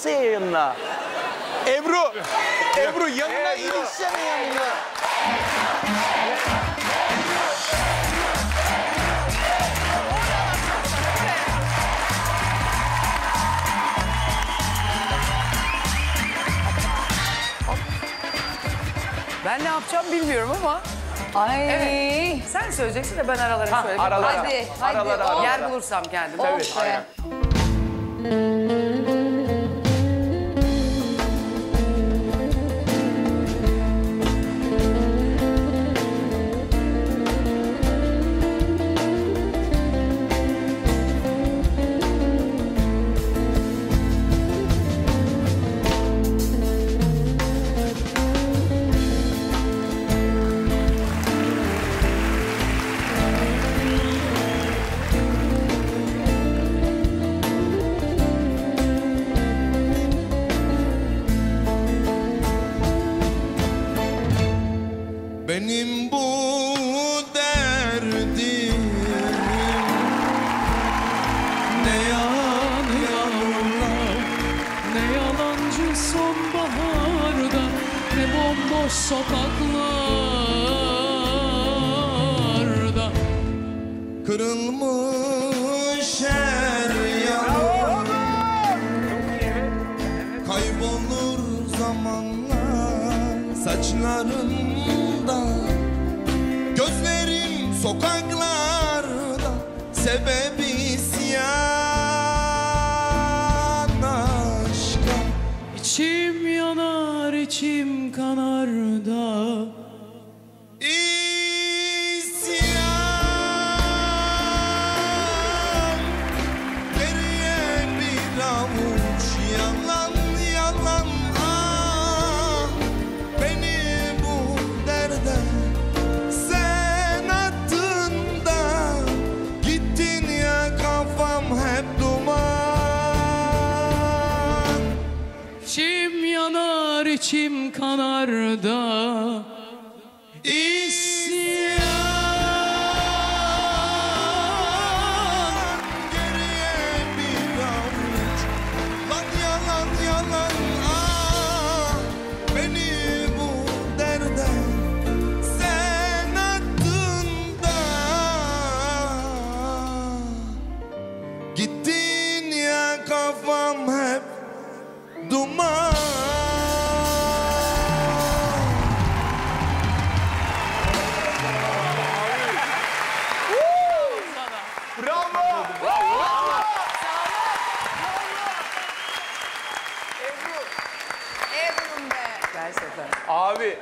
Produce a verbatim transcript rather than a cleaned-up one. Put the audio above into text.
Kısa yayınla. Ebru, Ebru yanına ilişsene yanına. Ben ne yapacağım bilmiyorum ama. Ay. Evet. Sen söyleyeceksin de ben aralara Ha, söyleyeyim. aralara. Hadi, hadi. Aralara, Oh. aralara. Yer bulursam kendim. Tabii, Of be. aynen. Benim bu derdim ne yan yavrular, Ne yalancı sonbaharda, ne bomboş sokaklarda. kırılmış her yanım, kaybolur zamanlar saçlarımda, gözlerim sokaklarda, sebebi isyan aşka. İçim yanar, içim kanar da. İsyan, geriye bir avuç yalan yalan, ah, beni bu derde sen attın da gittin ya, kafam hep duman. İçim yanar, içim kanar da. İsyan, geriye bir avuç lan yalan yalan, ah, beni bu derde sen attın da gittin ya, kafam hep duman. Bravo. Ebru'm be. Gerçekten. Abi